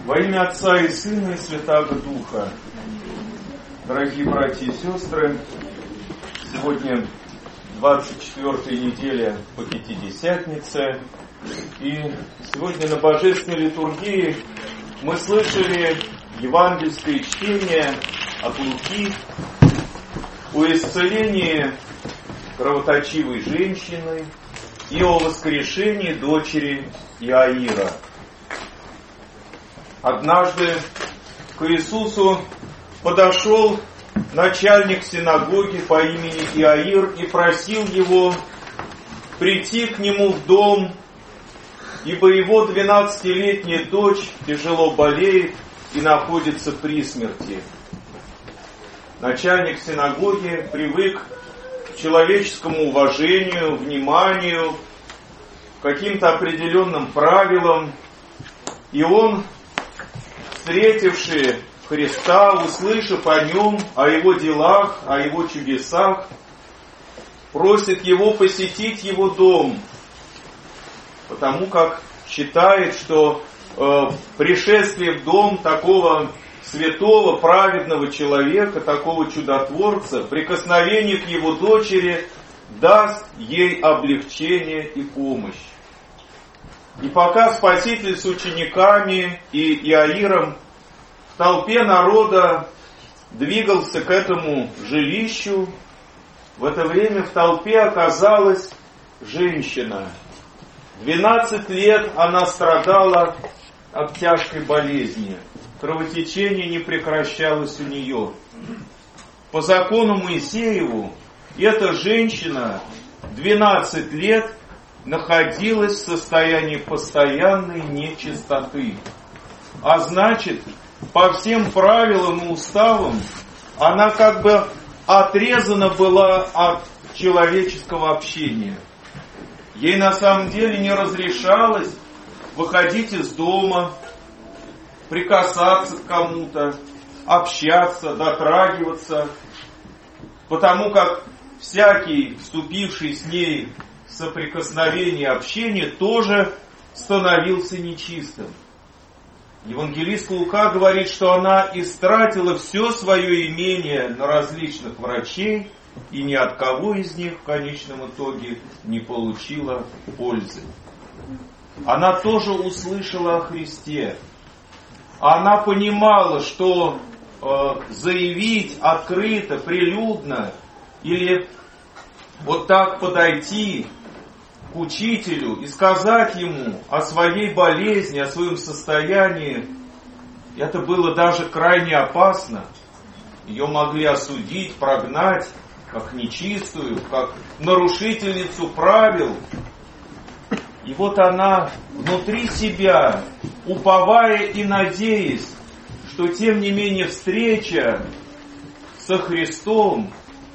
Во имя Отца и Сына и Святаго Духа. Дорогие братья и сестры, сегодня 24-я неделя по Пятидесятнице, и сегодня на Божественной литургии мы слышали евангельское чтение от Луки о исцелении кровоточивой женщины и о воскрешении дочери Иаира. Однажды к Иисусу подошел начальник синагоги по имени Иаир и просил его прийти к нему в дом, ибо его 12-летняя дочь тяжело болеет и находится при смерти. Начальник синагоги привык к человеческому уважению, вниманию, к каким-то определенным правилам, и он, встретивший Христа, услышав о нем, о его делах, о его чудесах, просит его посетить его дом, потому как считает, что пришествие в дом такого святого, праведного человека, такого чудотворца, прикосновение к его дочери даст ей облегчение и помощь. И пока Спаситель с учениками и Иаиром в толпе народа двигался к этому жилищу, в это время в толпе оказалась женщина. 12 лет она страдала от тяжкой болезни. Кровотечение не прекращалось у нее. По закону Моисееву эта женщина 12 лет находилась в состоянии постоянной нечистоты. А значит, по всем правилам и уставам, она как бы отрезана была от человеческого общения. Ей на самом деле не разрешалось выходить из дома, прикасаться к кому-то, общаться, дотрагиваться, потому как всякий, вступивший с ней в соприкосновение, общение, тоже становился нечистым. Евангелист Лука говорит, что она истратила все свое имение на различных врачей и ни от кого из них в конечном итоге не получила пользы. Она тоже услышала о Христе. Она понимала, что заявить открыто, прилюдно или вот так подойти к учителю и сказать ему о своей болезни, о своем состоянии, это было даже крайне опасно. Ее могли осудить, прогнать, как нечистую, как нарушительницу правил. И вот она внутри себя, уповая и надеясь, что тем не менее встреча со Христом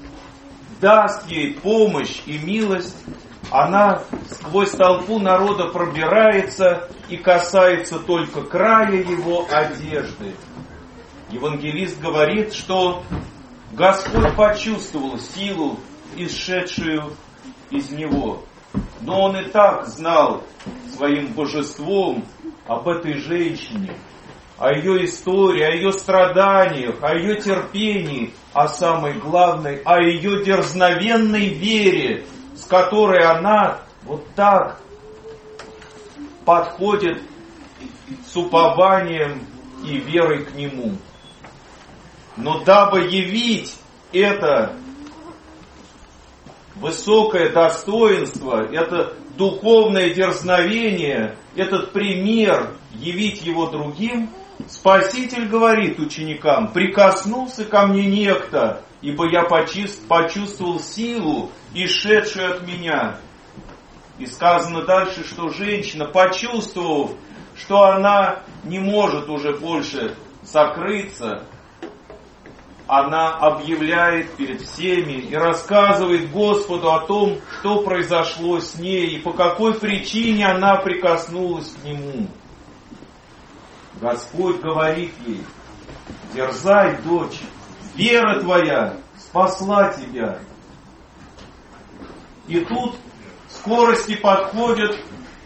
даст ей помощь и милость, она сквозь толпу народа пробирается и касается только края его одежды. Евангелист говорит, что Господь почувствовал силу, исшедшую из него. Но он и так знал своим божеством об этой женщине, о ее истории, о ее страданиях, о ее терпении, а самое главное, о ее дерзновенной вере, с которой она вот так подходит с упованием и верой к Нему. Но дабы явить это высокое достоинство, это духовное дерзновение, этот пример, явить его другим, Спаситель говорит ученикам: «Прикоснулся ко мне некто, ибо я почувствовал силу, исшедшую от меня». И сказано дальше, что женщина, почувствовав, что она не может уже больше закрыться, она объявляет перед всеми и рассказывает Господу о том, что произошло с ней и по какой причине она прикоснулась к Нему. Господь говорит ей: «Дерзай, дочь, вера твоя спасла тебя». И тут в скорости подходят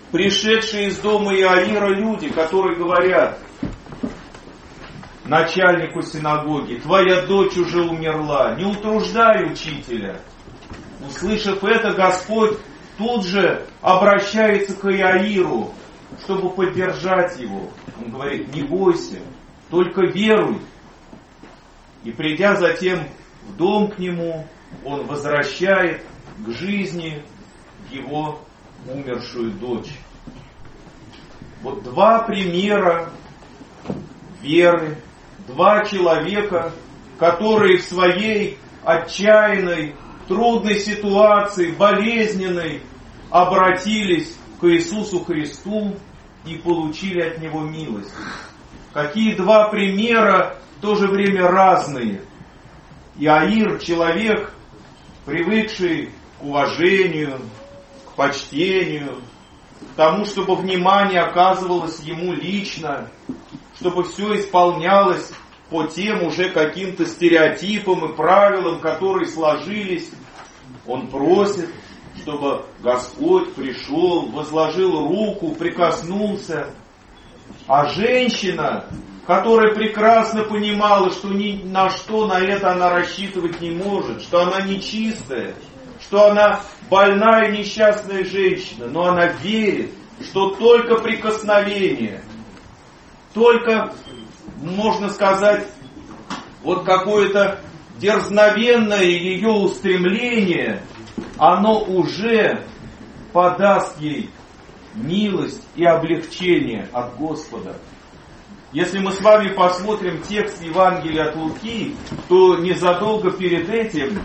пришедшие из дома Иаира люди, которые говорят начальнику синагоги: твоя дочь уже умерла, не утруждай учителя. Услышав это, Господь тут же обращается к Иаиру, чтобы поддержать его. Он говорит: не бойся, только веруй. И придя затем в дом к нему, он возвращает к жизни его умершую дочь. Вот два примера веры, два человека, которые в своей отчаянной, трудной ситуации, болезненной, обратились к Иисусу Христу и получили от Него милость. Какие два примера, в то же время разные. Иаир, человек, привыкший к уважению, к почтению, к тому, чтобы внимание оказывалось ему лично, чтобы все исполнялось по тем уже каким-то стереотипам и правилам, которые сложились. Он просит, чтобы Господь пришел, возложил руку, прикоснулся. А женщина, которая прекрасно понимала, что ни на что на это она рассчитывать не может, что она нечистая, что она больная и несчастная женщина, но она верит, что только прикосновение, только, можно сказать, вот какое-то дерзновенное ее устремление, оно уже подаст ей милость и облегчение от Господа. Если мы с вами посмотрим текст Евангелия от Луки, то незадолго перед этим,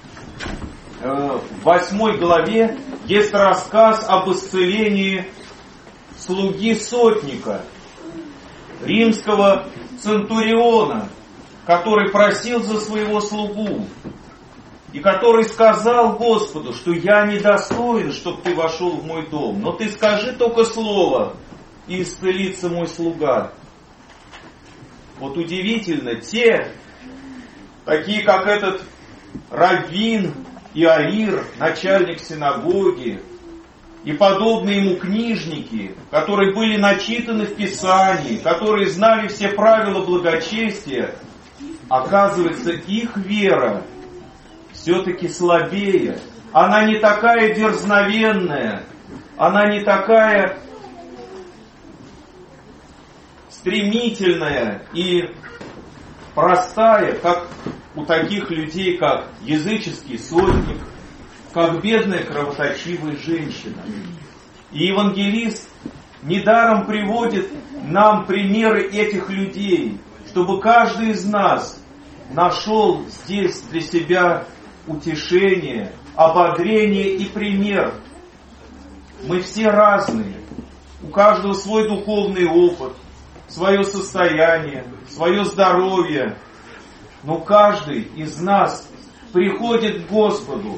в 8 главе, есть рассказ об исцелении слуги сотника, римского центуриона, который просил за своего слугу, и который сказал Господу, что я недостоин, чтобы ты вошел в мой дом, но ты скажи только слово, и исцелится мой слуга. Вот удивительно, те, такие как этот раввин Иаир, начальник синагоги, и подобные ему книжники, которые были начитаны в Писании, которые знали все правила благочестия, оказывается, их вера все-таки слабее. Она не такая дерзновенная, она не такая стремительная и простая, как у таких людей, как языческий сотник, как бедная кровоточивая женщина. И евангелист недаром приводит нам примеры этих людей, чтобы каждый из нас нашел здесь для себя утешение, ободрение и пример. Мы все разные, у каждого свой духовный опыт, свое состояние, свое здоровье, но каждый из нас приходит к Господу.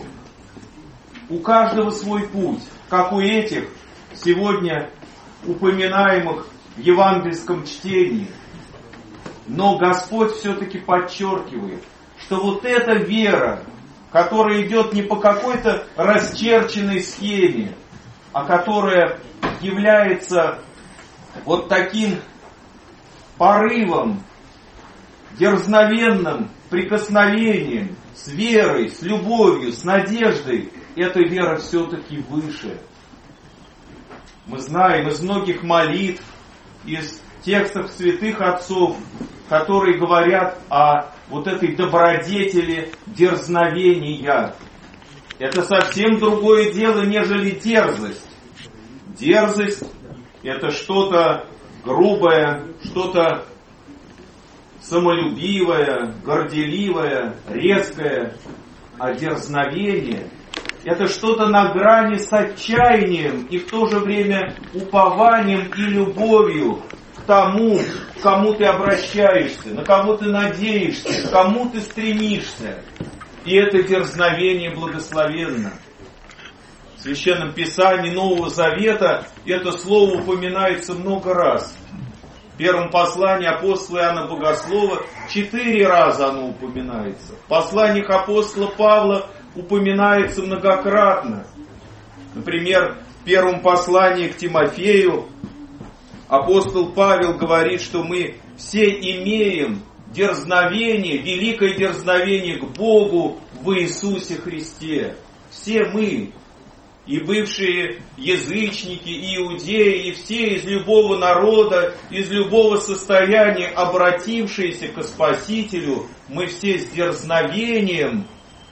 У каждого свой путь, как у этих сегодня упоминаемых в евангельском чтении. Но Господь все-таки подчеркивает, что вот эта вера, которая идет не по какой-то расчерченной схеме, а которая является вот таким порывом, дерзновенным прикосновением, с верой, с любовью, с надеждой, эта вера все-таки выше. Мы знаем из многих молитв, из текстов святых отцов, которые говорят о вот этой добродетели дерзновения. Это совсем другое дело, нежели дерзость. Дерзость — это что-то грубое, что-то самолюбивое, горделивое, резкое. А дерзновение — это что-то на грани с отчаянием и в то же время упованием и любовью к тому, к кому ты обращаешься, на кого ты надеешься, к кому ты стремишься. И это дерзновение благословенно. В Священном Писании Нового Завета это слово упоминается много раз. В первом послании апостола Иоанна Богослова 4 раза оно упоминается. В посланиях апостола Павла упоминается многократно. Например, В первом послании к Тимофею апостол Павел говорит, что мы все имеем дерзновение, великое дерзновение к Богу в Иисусе Христе. Все мы, и бывшие язычники, и иудеи, и все из любого народа, из любого состояния, обратившиеся к Спасителю, мы все с дерзновением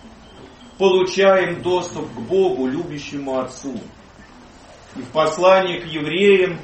получаем доступ к Богу, любящему Отцу. И в послании к евреям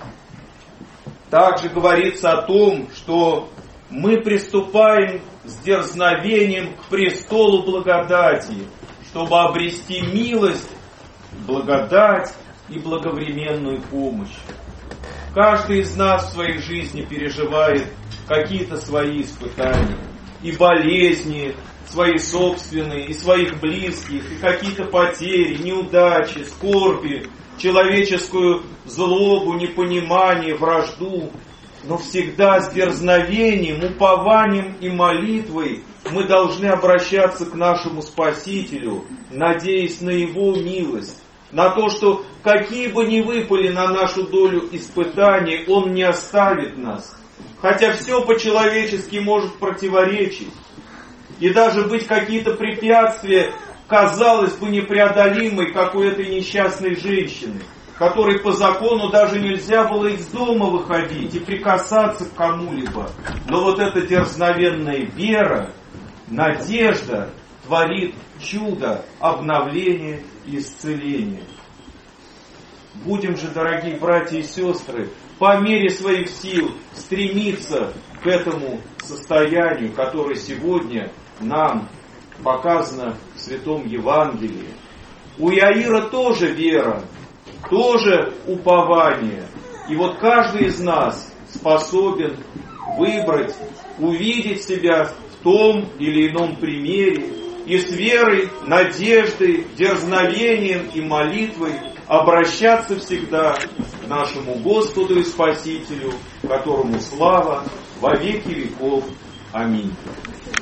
также говорится о том, что мы приступаем с дерзновением к престолу благодати, чтобы обрести милость, благодать и благовременную помощь. Каждый из нас в своей жизни переживает какие-то свои испытания и болезни, свои собственные, и своих близких, и какие-то потери, неудачи, скорби, человеческую злобу, непонимание, вражду. Но всегда с дерзновением, упованием и молитвой мы должны обращаться к нашему Спасителю, надеясь на Его милость, на то, что какие бы ни выпали на нашу долю испытаний, Он не оставит нас. Хотя все по-человечески может противоречить. И даже быть какие-то препятствия, казалось бы, непреодолимые, как у этой несчастной женщины, которой по закону даже нельзя было из дома выходить и прикасаться к кому-либо. Но вот эта дерзновенная вера, надежда творит чудо, обновление и исцеление. Будем же, дорогие братья и сестры, по мере своих сил стремиться к этому состоянию, которое сегодня нам показано в Святом Евангелии. У Иаира тоже вера, тоже упование. И вот каждый из нас способен выбрать, увидеть себя в том или ином примере и с верой, надеждой, дерзновением и молитвой обращаться всегда к нашему Господу и Спасителю, которому слава во веки веков. Аминь.